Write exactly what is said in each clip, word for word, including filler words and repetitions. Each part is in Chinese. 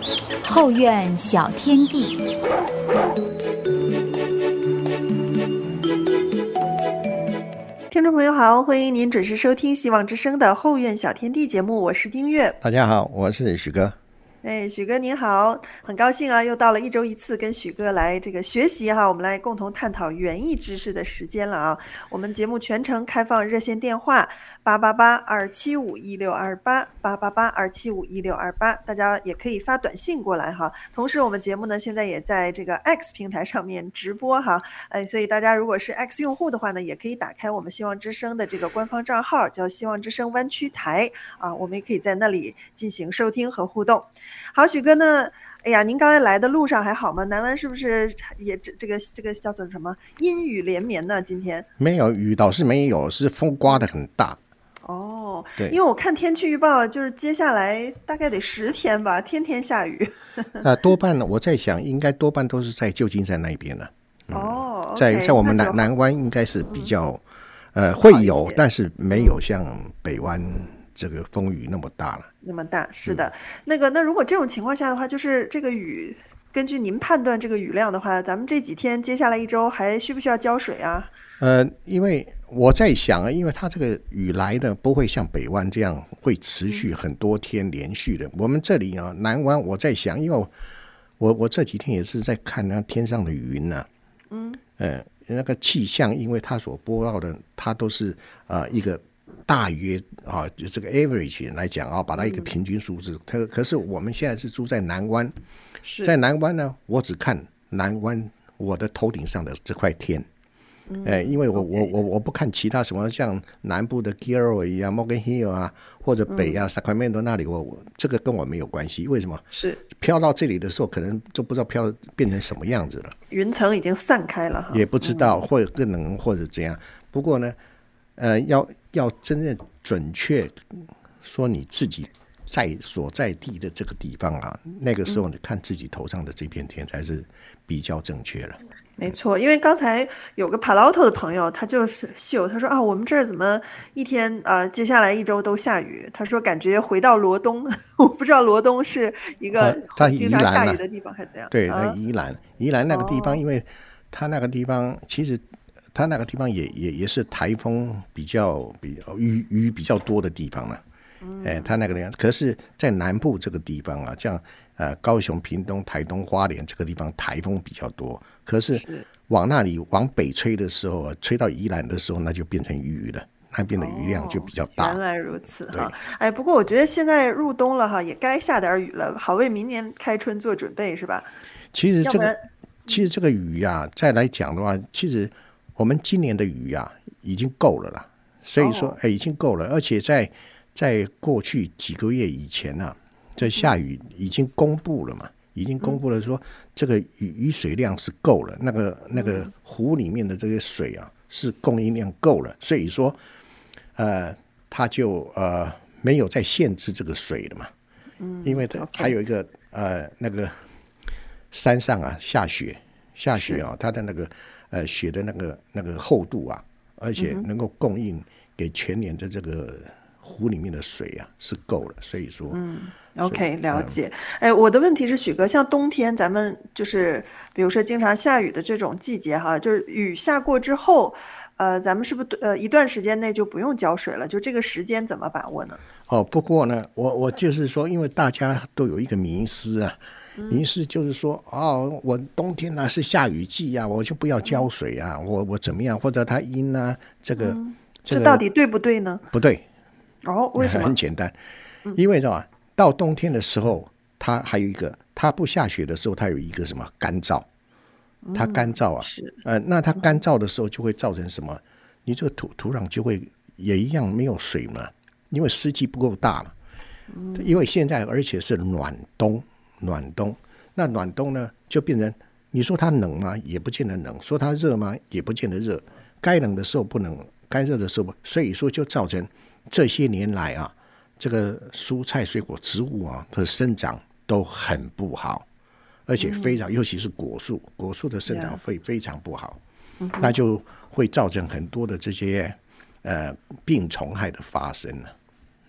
后院小天地。 听众朋友好，欢迎您准时收听希望之声的后院小天地节目，我是丁月。 大家好，我是许哥。 哎，许哥您好，很高兴啊，又到了一周一次跟许哥来这个学习哈，我们来共同探讨园艺知识的时间了啊。我们节目全程开放热线电话八八八二七五一六二八八八八二七五一六二八，大家也可以发短信过来哈。同时，我们节目呢现在也在这个 X 平台上面直播哈，哎，所以大家如果是 X 用户的话呢，也可以打开我们希望之声的这个官方账号，叫希望之声湾区台啊，我们也可以在那里进行收听和互动。好，许哥呢？哎呀，您刚才来的路上还好吗？南湾是不是也这这个这个叫做什么阴雨连绵呢？今天没有雨，倒是没有，是风刮得很大。 哦， 对， 因为我看天气预报，就是接下来大概得十天吧，天天下雨。 那多半呢，我在想，应该多半都是在旧金山那边了。 嗯、哦， 在 okay, 在我们南南湾应该是比较，嗯、呃，会有，但是没有像北湾这个风雨那么大了。 那么大，是的，嗯、那个那如果这种情况下的话，就是这个雨，根据您判断这个雨量的话，咱们这几天接下来一周还需不需要浇水啊？ 呃，因为我在想啊，因为它这个雨来的不会像北湾这样会持续很多天连续的。嗯、我们这里啊，南湾我在想，因为我我我这几天也是在看那天上的云啊，嗯，呃，那个气象，因为它所播到的，它都是呃一个。大约啊，就这个 average 来讲啊，把它一个平均数字。可、嗯、可是我们现在是住在南湾，在南湾呢，我只看南湾我的头顶上的这块天，嗯欸、因为我、okay. 我我我不看其他什么像南部的 Gilroy 啊、Morgan Hill 啊，或者北啊、嗯、Sacramento 那里，我我这个跟我没有关系。为什么？ 是飘到这里的时候，可能都不知道飘变成什么样子了， 云层已经散开了哈， 也不知道，嗯、或者更冷或者怎样。不过呢，呃，要。要真正准确说你自己在所在地的这个地方啊，那个时候你看自己头上的这片天才是比较正确了。 没错，因为刚才有个 Palo Alto 的朋友，他就是秀，他说啊，我们这儿怎么一天啊、呃，接下来一周都下雨？他说感觉回到罗东，我不知道罗东是一个经常下雨的地方还是怎样？ 啊、对，那宜兰，宜兰那个地方，因为他那个地方其实。它那个地方也也也是台风比较比较雨雨比较多的地方了，嗯，哎，它那个地方，可是，在南部这个地方啊，像呃高雄、屏东、台东、花莲这个地方台风比较多，可是往那里往北吹的时候，吹到宜兰的时候，那就变成雨了，那边的雨量就比较大。 哦、原来如此哈，哎，不过我觉得现在入冬了哈，也该下点雨了，好为明年开春做准备是吧？ 其实这个其实这个雨啊，再来讲的话，其实。我们今年的雨啊，已经够了啦，所以说，哎、欸，已经够了。而且在在过去几个月以前啊，这下雨已经公布了嘛，已经公布了说这个雨雨水量是够了，那个那个湖里面的这些水啊，是供应量够了，所以说，呃，它就呃没有再限制这个水了嘛，嗯，因为还有一个呃那个山上啊下雪下雪啊，它的那个。呃，雪的那个那个厚度啊，而且能够供应给全年的这个湖里面的水啊是够了，所以说， 嗯 ，OK， 了解。哎、呃，我的问题是，许哥，像冬天咱们就是比如说经常下雨的这种季节哈，就是雨下过之后，呃，咱们是不是呃一段时间内就不用浇水了？就这个时间怎么把握呢？ 哦，不过呢，我我就是说，因为大家都有一个迷思啊。于是就是说，哦，我冬天呢、啊、是下雨季啊，我就不要浇水啊，嗯、我我怎么样？或者它阴啊，这个、 嗯、 这个这到底对不对呢？ 不对。 哦，为什么？ 很简单，因为啊，到冬天的时候，它还有一个，它不下雪的时候，它有一个什么干燥，它干燥啊， 嗯、是呃，那它干燥的时候就会造成什么？你这个土土壤就会也一样没有水嘛，因为湿气不够大嘛。嗯、因为现在而且是暖冬。暖冬，那暖冬呢，就变成你说它冷吗？也不见得冷；说它热吗？也不见得热。该冷的时候不冷，该热的时候不，所以说就造成这些年来啊，这个蔬菜、水果、植物啊，它的生长都很不好，而且非常，嗯、尤其是果树，果树的生长会非常不好，嗯、那就会造成很多的这些呃病虫害的发生了。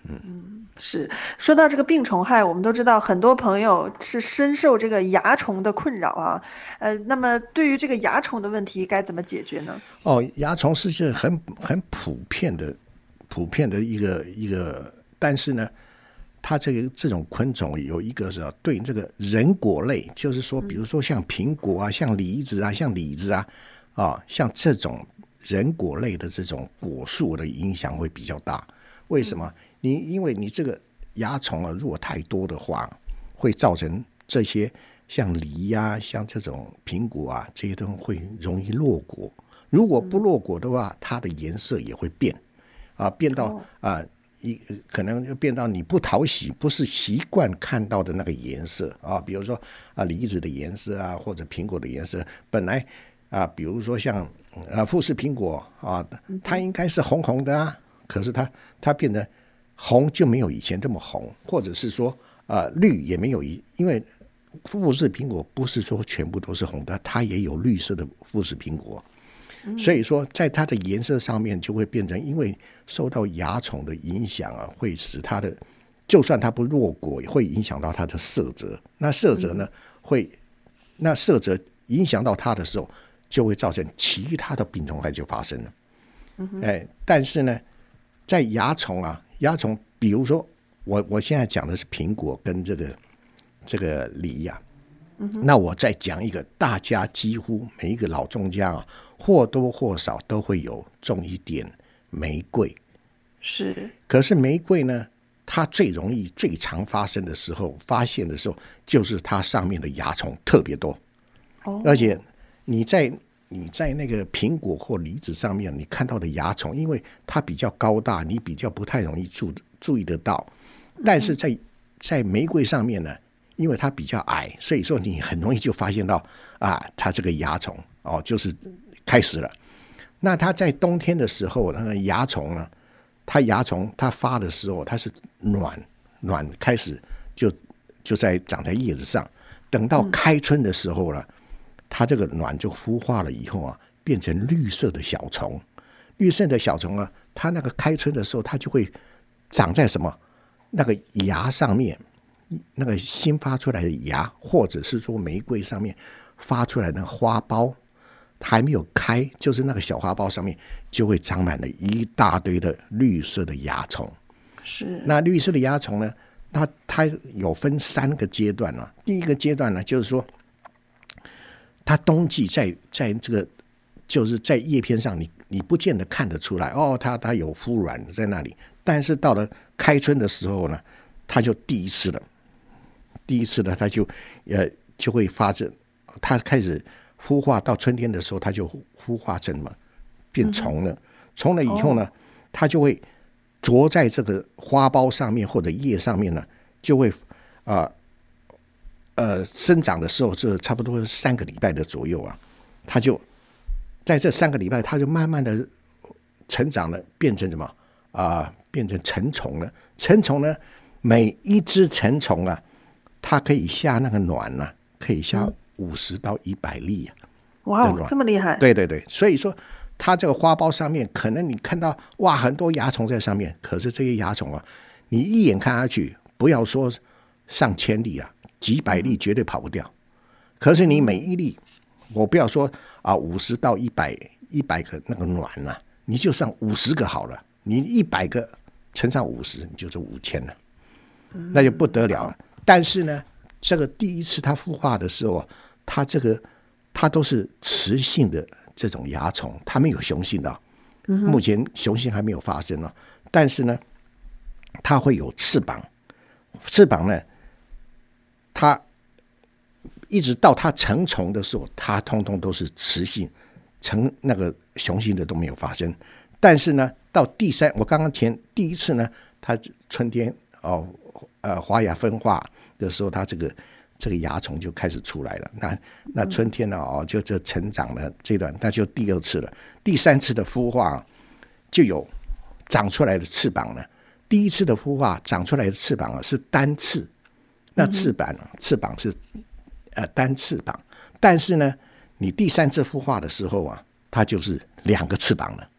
嗯，是说到这个病虫害，我们都知道很多朋友是深受这个蚜虫的困扰啊。呃，那么对于这个蚜虫的问题该怎么解决呢？ 哦，蚜虫是件很很普遍的、普遍的一个一个，但是呢，它这个这种昆虫有一个是对这个人果类，就是说，比如说像苹果啊、像梨子啊、像李子啊，啊，像这种人果类的这种果树的影响会比较大。为什么？你因为你这个蚜虫啊，如果太多的话，会造成这些像梨啊、像这种苹果啊，这些都会容易落果。如果不落果的话，它的颜色也会变啊，变到啊一可能就变到你不讨喜，不是习惯看到的那个颜色啊。比如说啊，梨子的颜色啊，或者苹果的颜色，本来啊，比如说像啊富士苹果啊，它应该是红红的啊。可是它它变得红就没有以前这么红，或者是说呃绿也没有，因为富士苹果不是说全部都是红的，它也有绿色的富士苹果，所以说在它的颜色上面就会变成，因为受到蚜虫的影响啊，会使它的就算它不落果，也会影响到它的色泽。那色泽呢，会那色泽影响到它的时候，就会造成其他的病虫害就发生了。哎，但是呢。在蚜虫啊，蚜虫，比如说我我现在讲的是苹果跟这个这个梨呀、啊嗯，那我再讲一个，大家几乎每一个老种家啊，或多或少都会有种一点玫瑰， 是。 可是玫瑰呢，它最容易、最常发生的时候，发现的时候，就是它上面的蚜虫特别多，哦、而且你在。你在那个苹果或梨子上面你看到的蚜虫，因为它比较高大，你比较不太容易 注, 注意得到，但是在在玫瑰上面呢，因为它比较矮，所以说你很容易就发现到啊，它这个蚜虫哦，就是开始了。那它在冬天的时候，那个蚜虫呢，它蚜虫它发的时候，它是卵卵开始就就在长在叶子上，等到开春的时候呢。嗯，它这个卵就孵化了以后啊，变成绿色的小虫。绿色的小虫啊，它那个开春的时候，它就会长在什么那个芽上面，那个新发出来的芽，或者是说玫瑰上面发出来的花苞，还没有开，就是那个小花苞上面就会长满了一大堆的绿色的蚜虫。 是。那绿色的蚜虫呢，它它有分三个阶段啊。第一个阶段呢，就是说。它冬季在在这个就是在叶片上你，你不见得看得出来哦，它它有孵卵在那里。但是到了开春的时候呢，它就第一次了，第一次呢，它就呃就会发生，它开始孵化。到春天的时候，它就孵化成什么变虫了。虫了以后呢，它就会着在这个花苞上面或者叶上面呢，就会啊。呃呃，生长的时候是差不多三个礼拜的左右啊，它就在这三个礼拜，它就慢慢的成长了，变成什么啊、呃？变成成虫了。成虫呢，每一只成虫啊，它可以下那个卵呢、啊，可以下五十到一百粒啊。 哇，这么厉害！ 对对对，所以说它这个花苞上面，可能你看到哇很多蚜虫在上面，可是这些蚜虫啊，你一眼看下去，不要说上千粒啊。几百粒绝对跑不掉，可是你每一粒，我不要说啊五十到一百一百个那个卵啊，你就算五十个好了，你一百个乘上五十，你就是五千了，那就不得了了。但是呢，这个第一次它孵化的时候，它这个它都是雌性的这种蚜虫，它没有雄性的，目前雄性还没有发生呢。但是呢，它会有翅膀，翅膀呢。它一直到它成虫的时候，它通通都是雌性，成那个雄性的都没有发生。但是呢，到第三，我刚刚前第一次呢，它春天哦，呃，花芽分化的时候，它这个这个蚜虫就开始出来了。那那春天呢，哦，就这成长了这段，那就第二次了。第三次的孵化就有长出来的翅膀了。第一次的孵化长出来的翅膀啊是单翅。那翅膀、啊、翅膀是呃单翅膀，但是呢，你第三次孵化的时候啊，它就是两个翅膀了。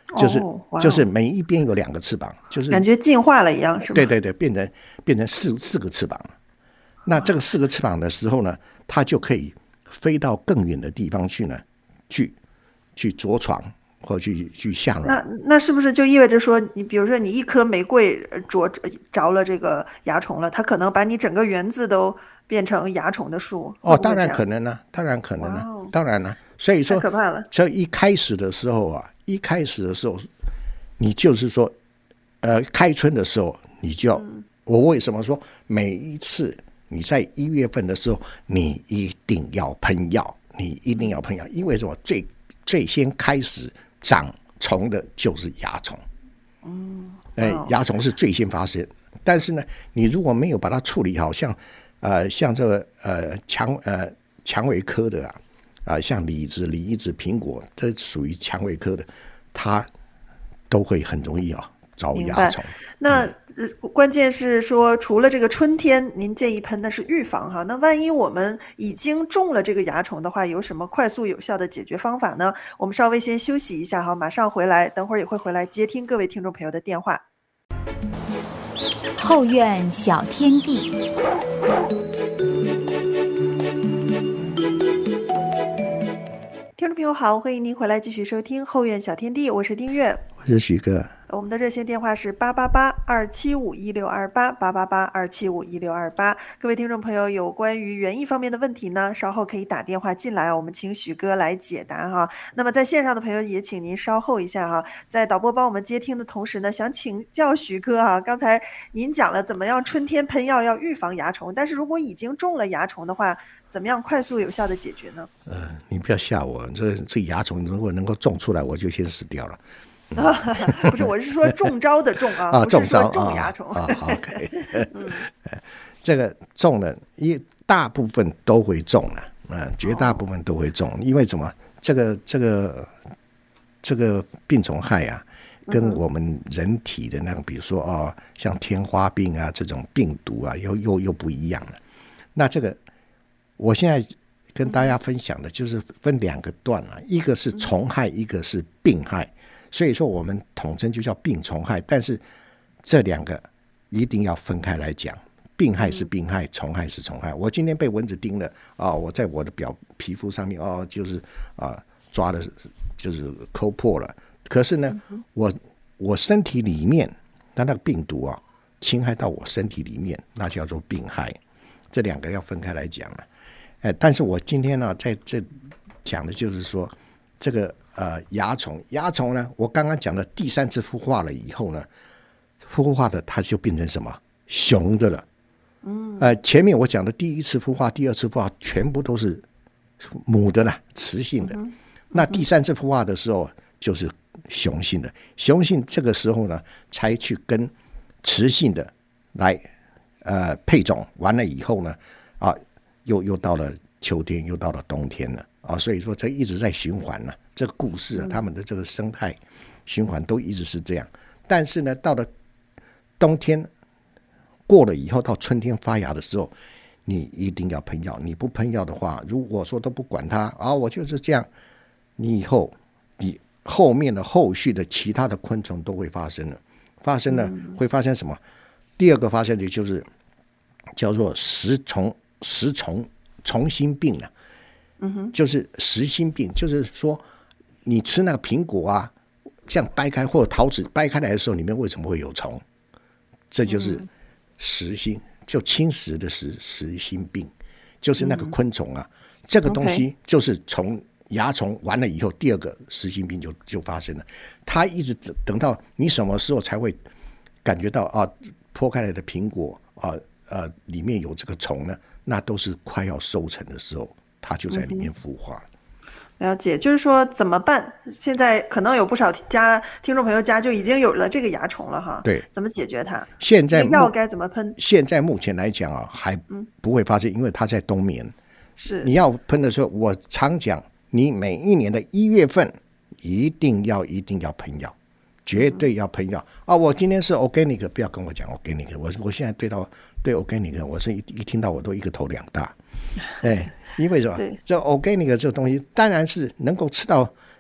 就是、 哦哇哦就是每一边有两个翅膀，就是感觉进化了一样，是吗？ 对对对，变成变成四四个翅膀了。那这个四个翅膀的时候呢，它就可以飞到更远的地方去呢，去去着床或去去下那卵。 那是不是就意味着说，你比如说你一颗玫瑰呃着着了这个蚜虫了，它可能把你整个园子都变成蚜虫的树？会哦，当然不会这样可能呢，当然可能呢， 哇哦当然呢。所以说， 太可怕了。 这一开始的时候啊，一开始的时候，你就是说，呃，开春的时候，你就要， 嗯我为什么说每一次你在一月份的时候，你一定要喷药，你一定要喷药，因为什么？最最先开始长虫的就是蚜虫。嗯，哎，蚜虫是最先发生，但是呢，你如果没有把它处理好，像呃像这个呃蔷呃蔷薇科的啊啊、呃，像李子、梨子、苹果，这属于蔷薇科的，它都会很容易啊招蚜虫。 那、呃、关键是说，除了这个春天，您建议喷的是预防哈。那万一我们已经中了这个蚜虫的话，有什么快速有效的解决方法呢？我们稍微先休息一下哈，马上回来，等会儿也会回来接听各位听众朋友的电话。 后院小天地， 听众朋友好，欢迎您回来继续收听后院小天地，我是丁月。 我是许哥。 我们的热线电话是八八八二七五一六二八八八八二七五一六二八。各位听众朋友，有关于园艺方面的问题呢，稍后可以打电话进来，我们请许哥来解答哈。那么在线上的朋友也请您稍后一下哈，在导播帮我们接听的同时呢，想请教许哥哈，刚才您讲了怎么样春天喷药要预防蚜虫，但是如果已经中了蚜虫的话，怎么样快速有效的解决呢？ 呃，你不要吓我，这这芽虫如果能够种出来，我就先死掉了。 啊，不是，我是说中招的中啊， 啊， 不是说中中蚜虫。 啊啊 ，OK， 嗯，这个中了，一大部分都会中了，啊，绝大部分都会中，因为什么？这个这个这个病虫害啊，跟我们人体的那个，比如说哦，像天花病啊这种病毒啊，又又又不一样了。那这个，我现在跟大家分享的就是分两个段啊，一个是虫害，一个是病害。所以说我们统称就叫病虫害，但是这两个一定要分开来讲，病害是病害，虫害是虫害。我今天被蚊子叮了啊、哦，我在我的表皮肤上面哦，就是啊抓的，就是抠破了。可是呢，我我身体里面，它那个病毒啊侵害到我身体里面，那叫做病害。这两个要分开来讲了。哎，但是我今天呢、啊，在这讲的就是说这个。呃，蚜虫，蚜虫呢？我刚刚讲的第三次孵化了以后呢，孵化的它就变成什么雄的了。嗯，呃，前面我讲的第一次孵化、第二次孵化全部都是母的啦，雌性的。嗯、那第三次孵化的时候就是雄性的，雄性这个时候呢，才去跟雌性的来呃配种，完了以后呢，啊，又又到了秋天，又到了冬天了啊，所以说这一直在循环呢。这个故事啊，他们的这个生态循环都一直是这样。但是呢，到了冬天过了以后，到春天发芽的时候，你一定要喷药。你不喷药的话，如果说都不管它啊，我就是这样，你以后你后面的后续的其他的昆虫都会发生了。发生了会发生什么？第二个发生的就是叫做食虫食虫虫心病啊，嗯哼，就是食心病，就是说。你吃那个苹果啊，像掰开或者桃子掰开来的时候，里面为什么会有虫？这就是食心，就侵蚀的食食心病，就是那个昆虫啊，嗯、这个东西就是从蚜虫完了以后，第二个食心病就就发生了。它一直等到你什么时候才会感觉到啊，剥开来的苹果啊呃里面有这个虫呢？那都是快要收成的时候，它就在里面孵化。嗯了解，就是说怎么办？现在可能有不少家听众朋友家就已经有了这个蚜虫了哈。 对， 怎么解决它？ 现在药该怎么喷？ 现在目前来讲啊，还不会发生，因为它在冬眠。 是， 你要喷的时候，我常讲，你每一年的一月份一定要一定要喷药，绝对要喷药、嗯、啊！我今天是 organic， 不要跟我讲 organic， 我我现在对到对 organic， 我是一一听到我都一个头两大。哎，因为什么？这 organic 这个东西当然是能够吃到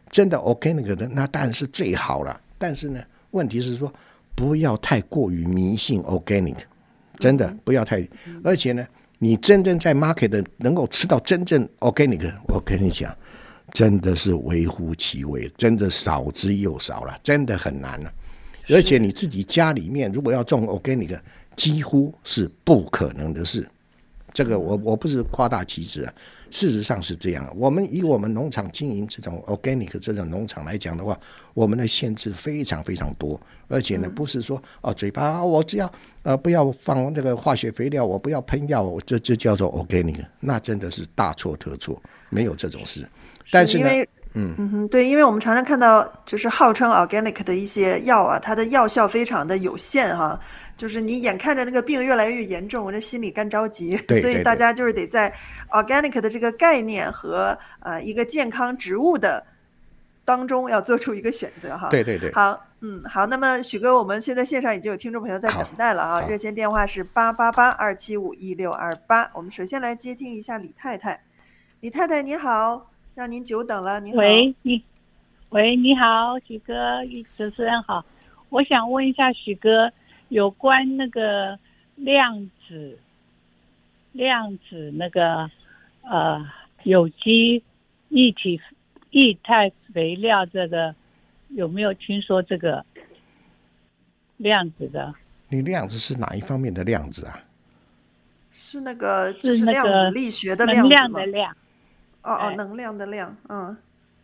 真的 organic 的那当然是最好了，但是呢问题是说不要太过于迷信 organic， 真的不要太，而且呢你真正在 market 的能够吃到真正 organic， 我跟你讲真的是微乎其微，真的少之又少了，真的很难了。而且你自己家里面如果要种 organic， 几乎是不可能的事。这个我我不是夸大其词啊，事实上是这样。我们以我们农场经营这种 organic 这种农场来讲的话，我们的限制非常非常多，而且呢，不是说哦嘴巴、啊、我只要呃不要放那个化学肥料，我不要喷药，我这就叫做 organic， 那真的是大错特错，没有这种事。但是呢， 嗯嗯哼，对，因为我们常常看到就是号称 organic 的一些药啊，它的药效非常的有限哈。就是你眼看着那个病越来越严重，我这心里干着急，所以大家就是得在 organic 的这个概念和呃一个健康植物的当中要做出一个选择哈。 对对对。 好，嗯，好，那么许哥，我们现在线上已经有听众朋友在等待了啊，热线电话是八八八二七五一六二八。我们首先来接听一下李太太。李太太你好，让您久等了，您好。 喂，你，喂，你好，许哥，主持人好，我想问一下许哥。有关那个量子量子那个呃有机液体液态肥料，这个有没有听说这个量子的？ 你量子是哪一方面的量子啊？ 是那个就是量子力学的量子吗？ 能量的量。 哦哦，能量的量，嗯，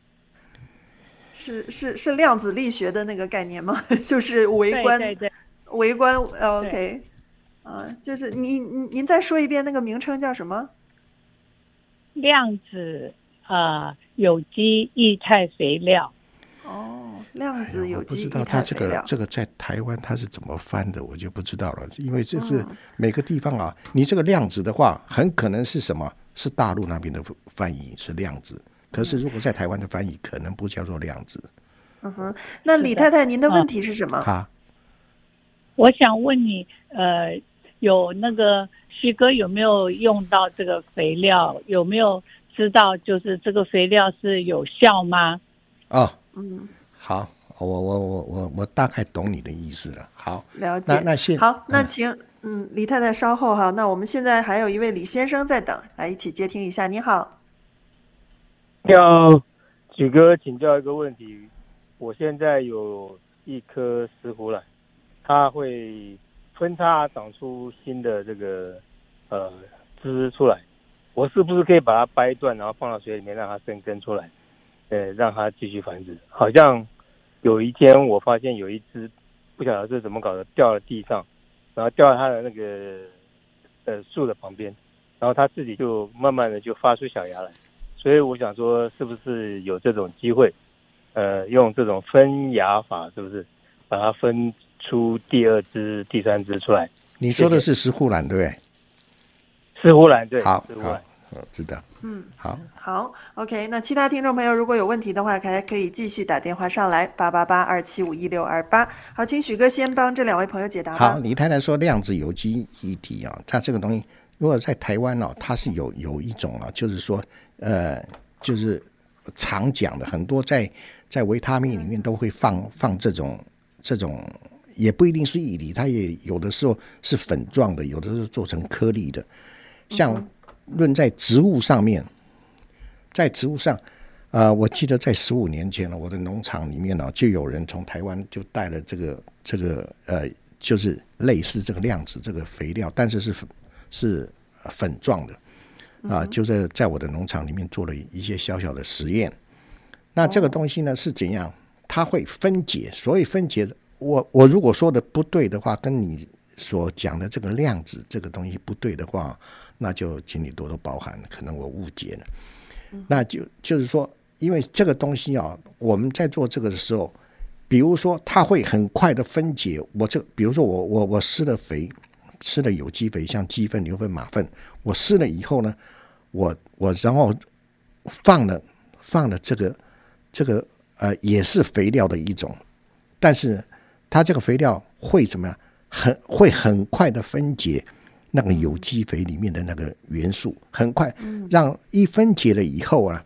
是是是量子力学的那个概念吗？就是微观。 对对对。 微观 OK， 啊，就是您您再说一遍那个名称叫什么？ 量子呃有机液态肥料。 哦，量子有机液态肥料。 哎、我不知道它这个这个在台湾它是怎么翻的，我就不知道了，因为这是每个地方啊，嗯、你这个量子的话，很可能是什么？是大陆那边的翻译是量子，可是如果在台湾的翻译，可能不叫做量子。 嗯哼，那李太太，您的问题是什么？ 啊我想问你，呃，有那个许哥有没有用到这个肥料？有没有知道就是这个肥料是有效吗？ 哦，嗯，好，我我我我我大概懂你的意思了。好， 了解。 那那现好，那请嗯李太太稍后哈。那我们现在还有一位李先生在等，来一起接听一下。你好， 你好，许哥，请教一个问题。我现在有一颗石斛兰。它会分叉长出新的这个呃枝出来，我是不是可以把它掰断，然后放到水里面让它生根出来，呃，让它继续繁殖？好像有一天我发现有一只不晓得是怎么搞的掉到地上，然后掉到它的那个呃树的旁边，然后它自己就慢慢的就发出小芽来，所以我想说是不是有这种机会，呃，用这种分芽法，是不是把它分出第二支、第三支出来？ 你说的是石斛兰对不对？ 石斛兰对， 好， 石斛兰， 我知道。 嗯， 好， 好 ，OK。那其他听众朋友如果有问题的话，还可以继续打电话上来，八八八二七五一六二八。好，请许哥先帮这两位朋友解答吧。 好，李太太说量子有机液体啊，它这个东西如果在台湾哦，它是有有一种啊，就是说呃，就是常讲的，很多在在维他命里面都会放放这种这种。也不一定是液体，它也有的时候是粉状的，有的是做成颗粒的。像论在植物上面，在植物上，呃，我记得在十五年前呢，我的农场里面呢，就有人从台湾就带了这个这个呃，就是类似这个量子这个肥料，但是是是粉状的啊、呃，就在在我的农场里面做了一些小小的实验。那这个东西呢是怎样？它会分解，所以分解。我我如果说的不对的话，跟你所讲的这个量子这个东西不对的话，那就请你多多包涵，可能我误解了。嗯、那就就是说，因为这个东西啊，我们在做这个的时候，比如说它会很快的分解。我这比如说我我我施了肥，施了有机肥，像鸡粪、牛粪、马粪，我施了以后呢，我我然后放了放了这个这个呃也是肥料的一种，但是。它这个肥料会怎么样？很会很快的分解那个有机肥里面的那个元素，很快让一分解了以后啊，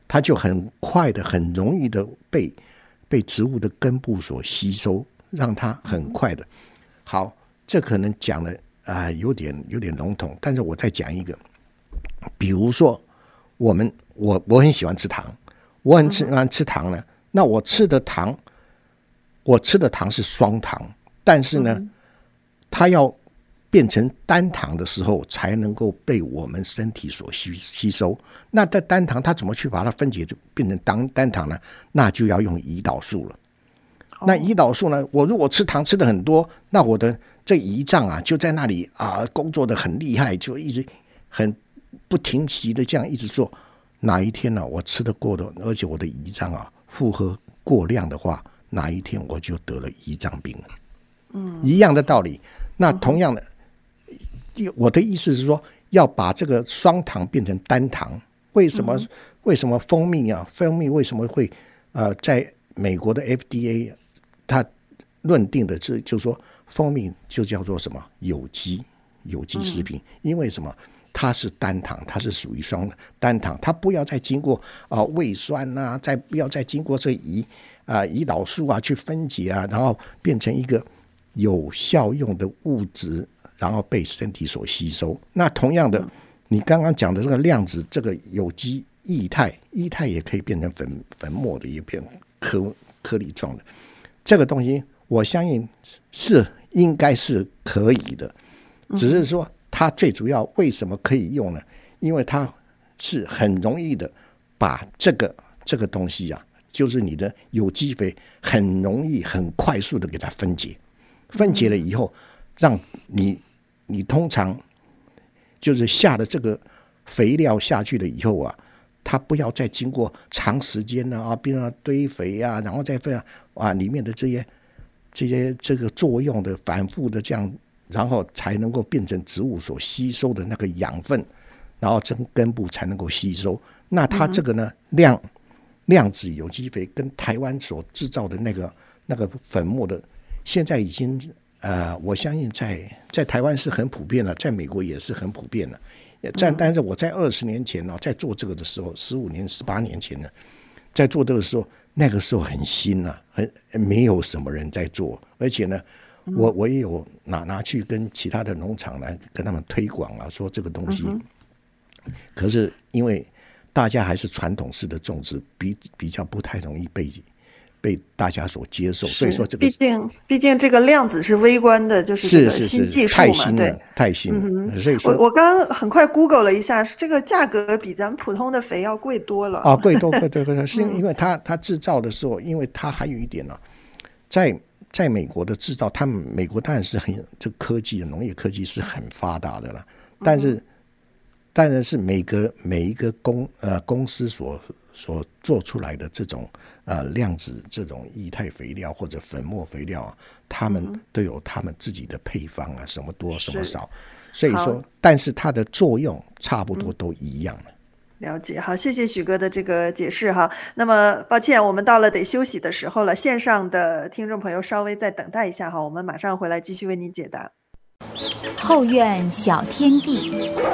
它就很快的、很容易的被被植物的根部所吸收，让它很快的。好，这可能讲的啊、呃、有点有点笼统，但是我再讲一个，比如说我们我我很喜欢吃糖，我很喜欢吃糖呢，那我吃的糖，我吃的糖是双糖，但是呢，嗯、它要变成单糖的时候，才能够被我们身体所吸吸收。那在单糖，它怎么去把它分解变成单单糖呢？那就要用胰岛素了。哦、那胰岛素呢？我如果吃糖吃的很多，那我的这胰脏啊，就在那里啊工作的很厉害，就一直很不停息的这样一直做。哪一天呢、啊，我吃得过的，而且我的胰脏啊负荷过量的话，哪一天我就得了胰脏病了。嗯，一样的道理。那同样的，嗯、我的意思是说，要把这个双糖变成单糖。为什么？嗯、为什么蜂蜜啊？蜂蜜为什么会呃，在美国的 F D A 它论定的是，就是说蜂蜜就叫做什么有机有机食品，嗯、因为什么？它是单糖，它是属于双单糖，它不要再经过啊、呃、胃酸啊，再不要再经过这胰啊胰岛素啊去分解啊，然后变成一个有效用的物质，然后被身体所吸收。那同样的，你刚刚讲的这个量子，这个有机液态，液态也可以变成粉粉末的，也变颗颗粒状的。这个东西，我相信是应该是可以的，只是说。它最主要为什么可以用呢？因为它是很容易的把这个这个东西啊，就是你的有机肥，很容易很快速的给它分解，分解了以后，让你你通常就是下了这个肥料下去了以后啊，它不要再经过长时间的啊，变成堆肥啊，然后再分啊里面的这些这些这个作用的反复的这样。然后才能够变成植物所吸收的那个养分，然后从根部才能够吸收。那它这个呢，量量子有机肥跟台湾所制造的那个那个粉末的，现在已经呃，我相信在在台湾是很普遍了，在美国也是很普遍了。但但是我在二十年前呢、哦，在做这个的时候，十五年、十八年前呢，在做这个时候，那个时候很新啊，很没有什么人在做，而且呢。我我也有拿拿去跟其他的农场来跟他们推广啊，说这个东西，嗯、可是因为大家还是传统式的种植，比比较不太容易被被大家所接受，所以说这个毕竟毕竟这个量子是微观的，就是这个新技术嘛， 是是是太新了，对，太新了。嗯、所以说我我刚刚很快 Google 了一下，这个价格比咱们普通的肥要贵多了啊，贵多贵多贵多，是因为它它制造的时候，因为它还有一点呢、啊，在。在美国的制造，他们美国当然是很这个科技，农业科技是很发达的了。但是，当然是每个每一个公呃公司所所做出来的这种呃量子这种液态肥料或者粉末肥料啊，他们都有他们自己的配方啊，什么多什么少。所以说，但是它的作用差不多都一样了。嗯了解，好，谢谢许哥的这个解释哈。那么抱歉，我们到了得休息的时候了，线上的听众朋友稍微再等待一下哈，我们马上回来继续为您解答。 后院小天地，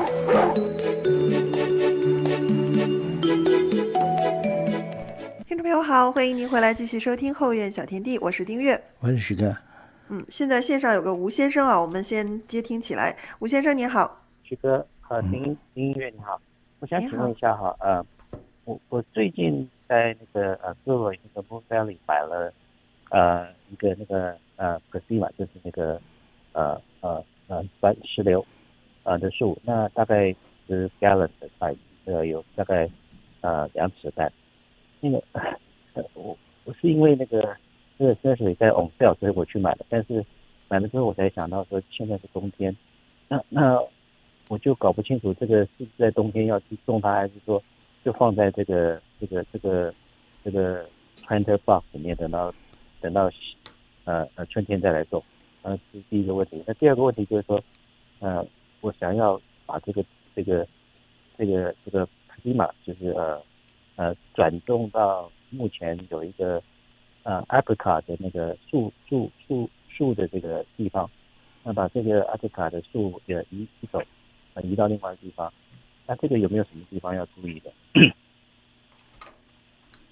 听众朋友好，欢迎您回来继续收听后院小天地，我是丁月， 我是许哥。 嗯，现在线上有个吴先生啊，我们先接听起来。吴先生您好。 许哥，呃，丁丁月你好。我想请问一下哈，呃，我我最近在那个呃各位那个 Moon Valley 买了呃一个那个呃 Persima， 就是那个呃呃呃番石榴呃的树，那大概十 gallon 的 size， 呃有大概呃两尺半。那个呃我我是因为那个这个 nursery 在 on sale， 所以我去买的，但是买了之后我才想到说现在是冬天，那那。我就搞不清楚这个是不是在冬天要去种它，还是说就放在这个这个这个这个 planter box 里面，等到等到呃呃春天再来种。呃，这是第一个问题。那第二个问题就是说，呃，我想要把这个这个这个这个 Persima 就是呃呃转种到目前有一个呃 apricot 的那个树树树树的这个地方，那把这个 apricot 的树也移移走。移到另外一个地方，那这个有没有什么地方要注意的？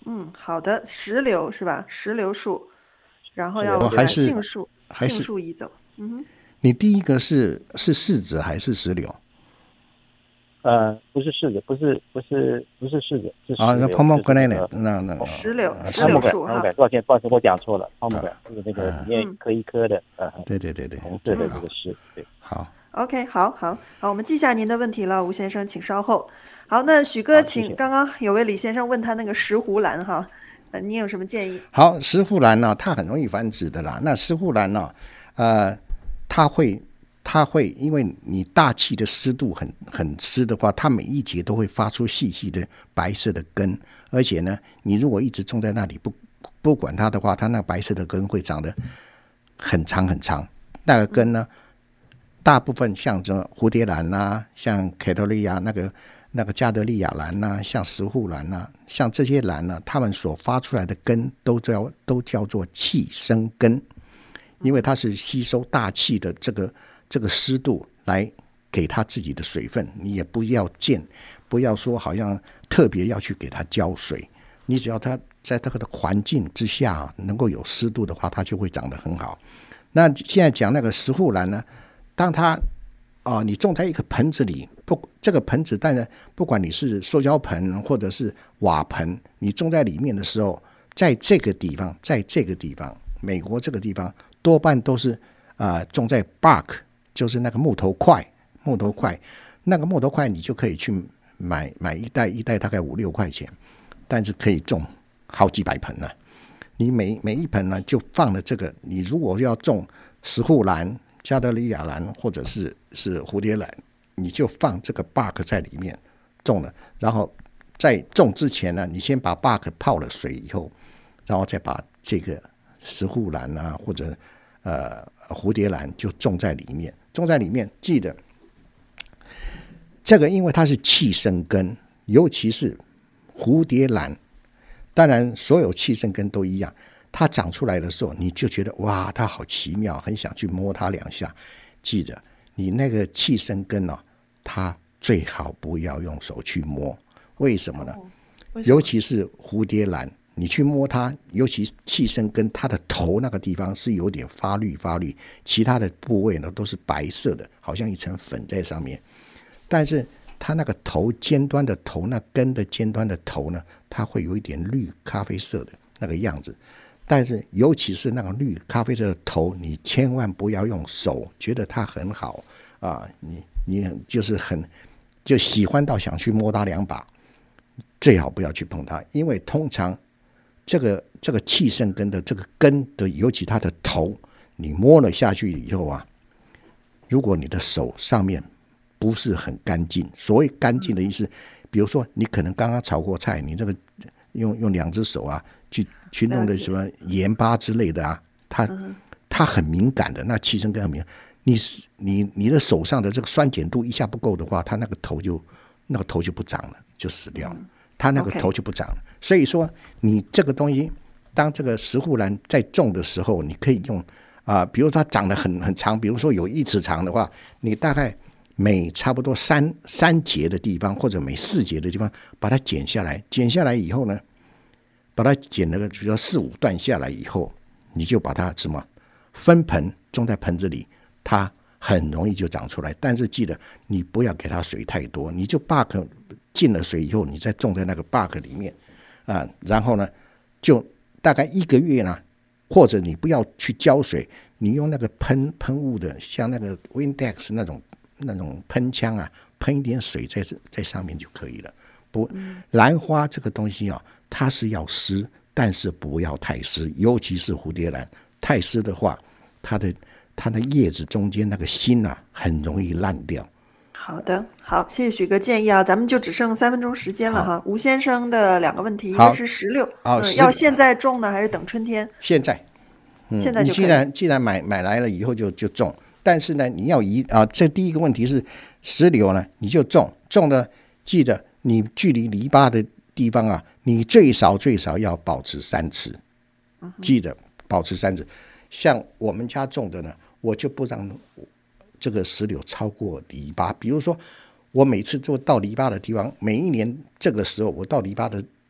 嗯，好的，石榴是吧？石榴树，然后要把还是杏树还是杏树移走。嗯哼， 你第一个是是柿子还是石榴？ 呃，不是柿子，不是不是不是柿子，是啊，那 pomegranate， 那那那石榴呃石榴树哈。 抱歉抱歉，我讲错了 pomegranate 就是那个里面嗯一颗一颗的，呃， 对对对对， 红色的这个是，对。 好。 OK， 好好好，我们记下您的问题了，吴先生，请稍后。好，那许哥，请， 谢谢刚刚有位李先生问他那个石斛兰哈，呃，你有什么建议？ 好，石斛兰呢，它很容易繁殖的啦。那石斛兰呢，呃，它会，它会，因为你大气的湿度很很湿的话，它每一节都会发出细细的白色的根，而且呢，你如果一直种在那里不不管它的话，它那白色的根会长得很长很长。那个根呢，大部分像这蝴蝶兰啦、啊，像凯特利亚那个那个加德利亚兰呐、啊，像石斛兰呐、啊，像这些兰呢、啊，它们所发出来的根都叫都叫做气生根，因为它是吸收大气的这个这个湿度来给它自己的水分，你也不要见，不要说好像特别要去给它浇水，你只要它在这个的环境之下能够有湿度的话，它就会长得很好。那现在讲那个石斛兰呢，当它啊、呃，你种在一个盆子里，不，这个盆子当然不管你是塑胶盆或者是瓦盆，你种在里面的时候，在这个地方，在这个地方，美国这个地方多半都是啊、呃、种在 bark， 就是那个木头块，木头块，那个木头块你就可以去买买一袋，一袋大概五六块钱，但是可以种好几百盆呢、啊。你每每一盆呢，就放了这个。你如果要种石斛兰、加德利亚兰或者是是蝴蝶兰，你就放这个 bark 在里面种了。然后在种之前呢，你先把 bark 泡了水以后，然后再把这个石斛兰啊或者呃蝴蝶兰就种在里面。种在里面，记得这个，因为它是气生根，尤其是蝴蝶兰。当然所有气生根都一样，它长出来的时候你就觉得哇它好奇妙，很想去摸它两下。记着你那个气生根、哦、它最好不要用手去摸。为什么呢？ 哦、 尤其是蝴蝶兰，你去摸它，尤其气生根，它的头那个地方是有点发绿发绿，其他的部位呢都是白色的，好像一层粉在上面。但是它那个头尖端的头，那根的尖端的头呢，它会有一点绿咖啡色的那个样子。但是尤其是那个绿咖啡色的头，你千万不要用手觉得它很好啊，你你就是很就喜欢到想去摸它两把，最好不要去碰它，因为通常这个这个气生根的这个根的，尤其它的头，你摸了下去以后啊，如果你的手上面不是很干净，所谓干净的意思，比如说你可能刚刚炒过菜，你这个用用两只手啊去去弄的什么盐巴之类的啊，它它很敏感的，那气生根很敏感，你你你的手上的这个酸碱度一下不够的话，它那个头就那个头就不长了，就死掉了，它那个头就不长了。所以说你这个东西，当这个石斛兰在种的时候，你可以用啊、呃，比如它长得很很长，比如说有一尺长的话，你大概每差不多三三节的地方，或者每四节的地方，把它剪下来。剪下来以后呢，把它剪了个比如四五段下来以后，你就把它什么分盆种在盆子里，它很容易就长出来。但是记得你不要给它水太多，你就 bark 进了水以后，你再种在那个 bark 里面啊，然后呢，就大概一个月呢，或者你不要去浇水，你用那个喷喷雾的，像那个 Windex 那种。那种喷枪啊，喷一点水在在上面就可以了。不，兰花这个东西啊，它是要湿，但是不要太湿，尤其是蝴蝶兰，太湿的话，它的它的叶子中间那个芯啊，很容易烂掉。 好的，好，谢谢许哥建议啊，咱们就只剩三分钟时间了哈。吴先生的两个问题，一个是石榴， 哦嗯，要现在种呢，还是等春天？ 现在， 嗯、现在就可以。 你既然既然买买来了以后就就种。但是呢，你要移啊，这第一个问题是石榴呢，你就种种的，记得你距离篱笆的地方啊，你最少最少要保持三尺，记得保持三尺。像我们家种的呢，我就不让这个石榴超过篱笆。比如说，我每次就到篱笆的地方，每一年这个时候我到篱笆的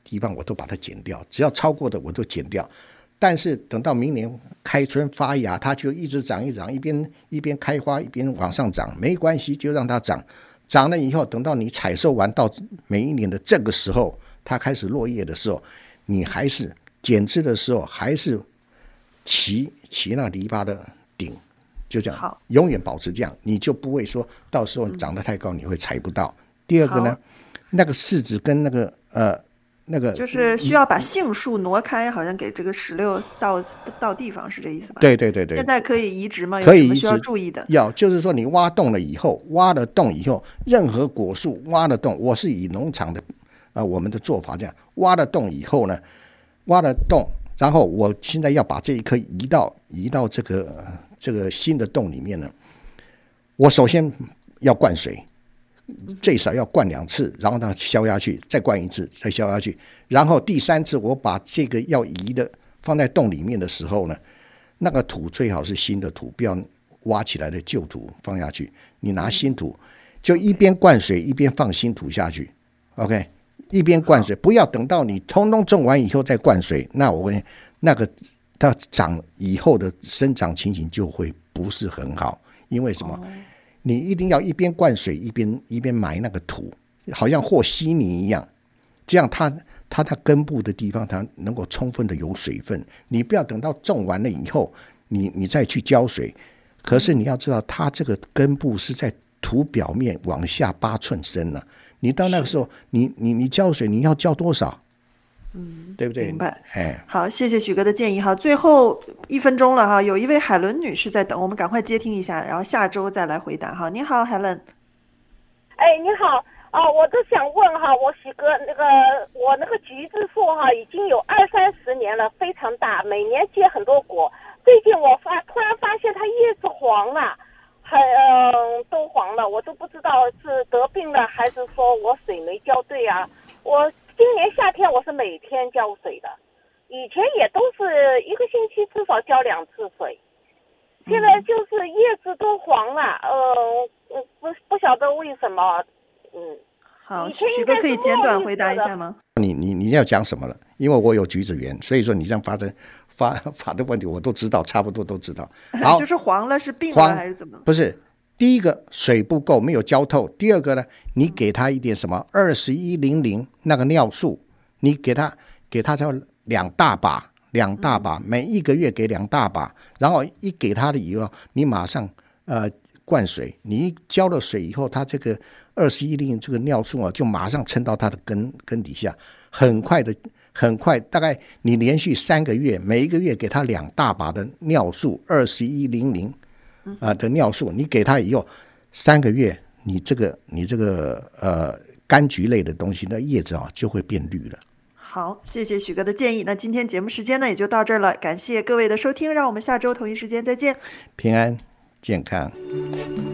地方我都把它剪掉，只要超过的我都剪掉。但是等到明年开春发芽，它就一直长一直长，一边一边开花一边往上涨，没关系，就让它长。长了以后，等到你采收完到每一年的这个时候，它开始落叶的时候，你还是剪枝的时候还是齐齐那篱笆的顶，就这样，永远保持这样，你就不会说到时候长得太高你会采不到。第二个呢，那个柿子跟那个呃。那个就是需要把杏树挪开，好像给这个石榴到到地方，是这意思吧？ 对对对对。 现在可以移植吗？ 可以移植。 有什么需要注意的？ 要就是说你挖洞了以后，挖了洞以后，任何果树挖了洞，我是以农场的啊、呃、我们的做法这样，挖了洞以后呢，挖了洞，然后我现在要把这一颗移到移到这个这个新的洞里面呢，我首先要灌水。最少要灌两次，然后它消下去，再灌一次，再消下去，然后第三次我把这个要移的放在洞里面的时候呢，那个土最好是新的土，不要挖起来的旧土放下去。你拿新土，就一边灌水一边放新土下去 ，OK， 一边灌水，不要等到你通通种完以后再灌水，那我跟你那个它长以后的生长情形就会不是很好，因为什么？你一定要一边灌水一边一边埋那个土，好像和稀泥一样，这样它它它根部的地方它能够充分的有水分。你不要等到种完了以后，你你再去浇水。可是你要知道，它这个根部是在土表面往下八寸深了、啊。你到那个时候，你你你浇水，你要浇多少？嗯，对不对？ 明白。 哎， 好，谢谢许哥的建议哈。最后一分钟了哈，有一位海伦女士在等，我们赶快接听一下，然后下周再来回答哈。你好，海伦。 哎，你好啊、呃，我就想问哈，我许哥那个我那个橘子树哈，已经有二三十年了，非常大，每年结很多果。最近我发突然发现它叶子黄了，还嗯、呃、都黄了，我都不知道是得病了还是说我水没浇对啊。我今年夏天我是每天浇水的，以前也都是一个星期至少浇两次水，现在就是叶子都黄了，呃，不不晓得为什么，嗯。 好，许哥可以简短回答一下吗？ 你你你要讲什么了？因为我有橘子园，所以说你这样发生发发的问题我都知道，差不多都知道。好， 就是黄了是病了还是怎么？ 不是，第一个水不够，没有浇透。第二个呢，你给他一点什么二十一零零那个尿素，你给他给他叫两大把，两大把，每一个月给两大把，然后一给他的以后，你马上呃灌水，你一浇了水以后，他这个二十一零这个尿素啊，就马上撑到它的根根底下，很快的，很快，大概你连续三个月，每一个月给他两大把的尿素，二十一零零啊的尿素，你给他以后三个月，你这个你这个呃柑橘类的东西，那叶子啊就会变绿了。 好，谢谢许哥的建议。那今天节目时间呢也就到这儿了，感谢各位的收听，让我们下周同一时间再见。 平安健康。